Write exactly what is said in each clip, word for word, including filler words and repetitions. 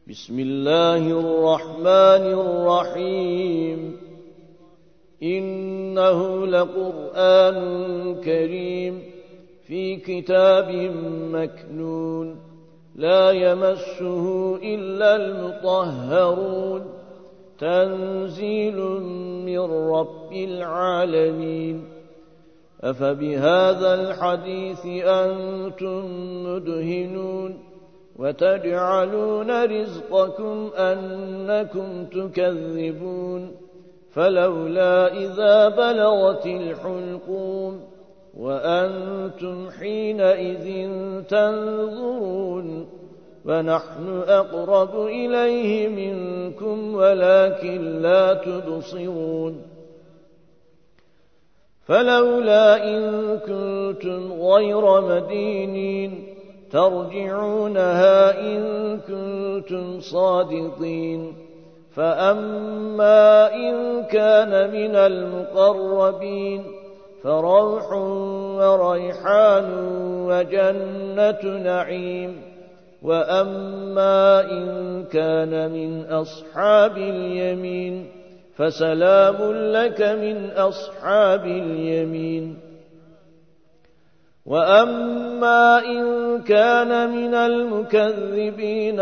بسم الله الرحمن الرحيم إنه لقرآن كريم في كتاب مكنون لا يمسه إلا المطهرون تنزيل من رب العالمين أفبهذا الحديث أنتم مدهنون وتجعلون رزقكم أنكم تكذبون فلولا إذا بلغت الحلقوم وأنتم حينئذ تنظرون ونحن أقرب إليه منكم ولكن لا تبصرون فلولا إن كنتم غير مدينين ترجعونها إن كنتم صادقين فأما إن كان من المقربين فروح وريحان وجنة نعيم وأما إن كان من أصحاب اليمين فسلام لك من أصحاب اليمين وأما إن كان من المكذبين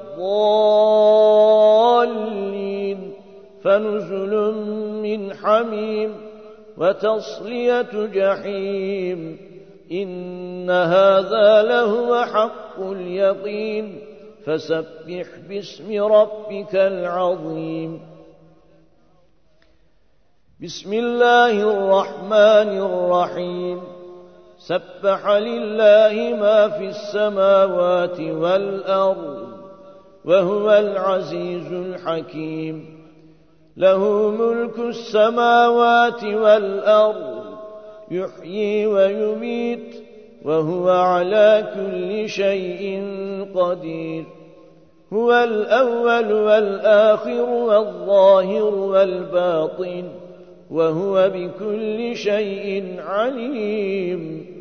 الضالين فنزل من حميم وتصلية جحيم إن هذا لهو حق اليقين فسبح باسم ربك العظيم بسم الله الرحمن الرحيم سبح لله ما في السماوات والأرض وهو العزيز الحكيم له ملك السماوات والأرض يحيي ويميت وهو على كل شيء قدير هو الأول والآخر والظاهر والباطن وهو بكل شيء عليم